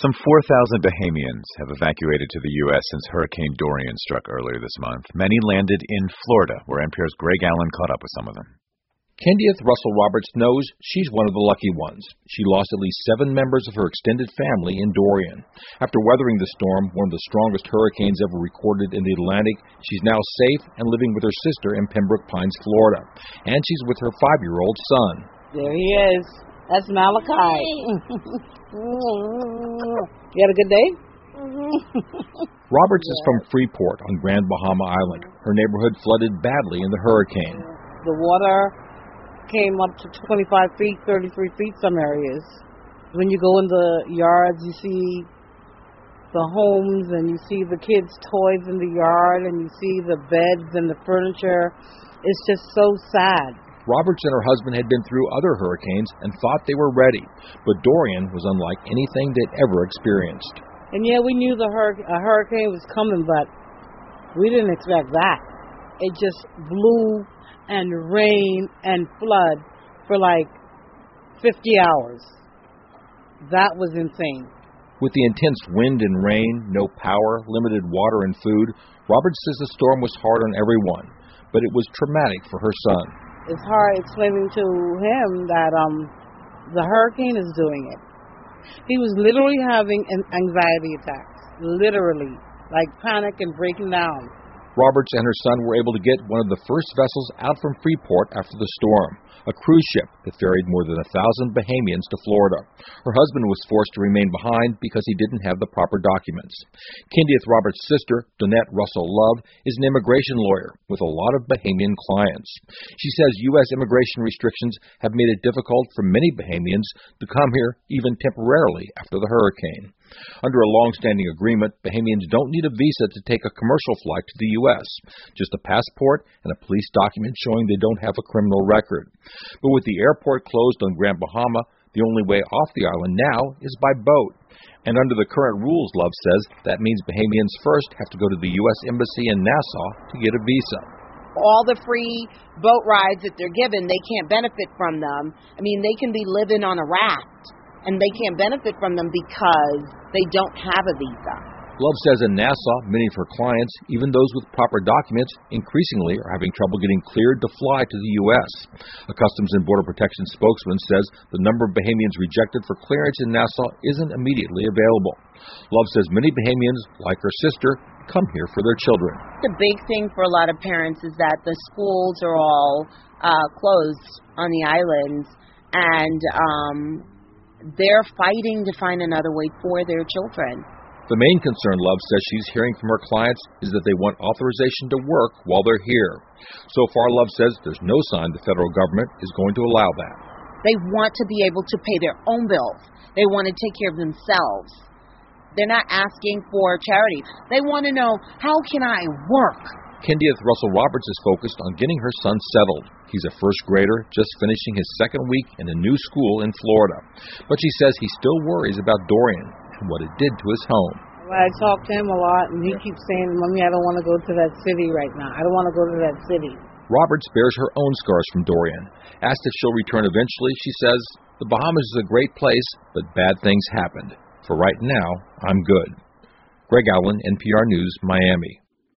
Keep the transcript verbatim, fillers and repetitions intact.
Some four thousand Bahamians have evacuated to the U S since Hurricane Dorian struck earlier this month. Many landed in Florida, where N P R's Greg Allen caught up with some of them. Kendieth Russell Roberts knows she's one of the lucky ones. She lost at least seven members of her extended family in Dorian. After weathering the storm, one of the strongest hurricanes ever recorded in the Atlantic, she's now safe and living with her sister in Pembroke Pines, Florida. And she's with her five-year-old son. There he is. That's Malachi. You had a good day? Roberts is from Freeport on Grand Bahama Island. Her neighborhood flooded badly in the hurricane. The water came up to twenty-five feet, thirty-three feet some areas. When you go in the yards, you see the homes and you see the kids' toys in the yard and you see the beds and the furniture. It's just so sad. Roberts and her husband had been through other hurricanes and thought they were ready, but Dorian was unlike anything they'd ever experienced. And yeah, we knew the hur- a hurricane was coming, but we didn't expect that. It just blew and rain and flood for like fifty hours. That was insane. With the intense wind and rain, no power, limited water and food, Roberts says the storm was hard on everyone, but it was traumatic for her son. It's hard explaining to him that um, the hurricane is doing it. He was literally having an anxiety attacks, literally, like panic and breaking down. Roberts and her son were able to get one of the first vessels out from Freeport after the storm, a cruise ship that ferried more than a thousand Bahamians to Florida. Her husband was forced to remain behind because he didn't have the proper documents. Kendieth Roberts' sister, Donette Russell Love, is an immigration lawyer with a lot of Bahamian clients. She says U S immigration restrictions have made it difficult for many Bahamians to come here even temporarily after the hurricane. Under a long-standing agreement, Bahamians don't need a visa to take a commercial flight to the U S, just a passport and a police document showing they don't have a criminal record. But with the airport closed on Grand Bahama, the only way off the island now is by boat. And under the current rules, Love says, that means Bahamians first have to go to the U S Embassy in Nassau to get a visa. All the free boat rides that they're given, they can't benefit from them. I mean, they can be living on a raft, and they can't benefit from them because they don't have a visa. Love says in Nassau, many of her clients, even those with proper documents, increasingly are having trouble getting cleared to fly to the U S. A Customs and Border Protection spokesman says the number of Bahamians rejected for clearance in Nassau isn't immediately available. Love says many Bahamians, like her sister, come here for their children. The big thing for a lot of parents is that the schools are all uh, closed on the islands, and um, they're fighting to find another way for their children. The main concern, Love says she's hearing from her clients, is that they want authorization to work while they're here. So far, Love says there's no sign the federal government is going to allow that. They want to be able to pay their own bills. They want to take care of themselves. They're not asking for charity. They want to know, how can I work? Kendieth Russell Roberts is focused on getting her son settled. He's a first grader, just finishing his second week in a new school in Florida. But she says he still worries about Dorian and what it did to his home. Well, I talk to him a lot, and he keeps saying, Mommy, I don't want to go to that city right now. I don't want to go to that city. Roberts bears her own scars from Dorian. Asked if she'll return eventually, she says, the Bahamas is a great place, but bad things happened. For right now, I'm good. Greg Allen, N P R News, Miami.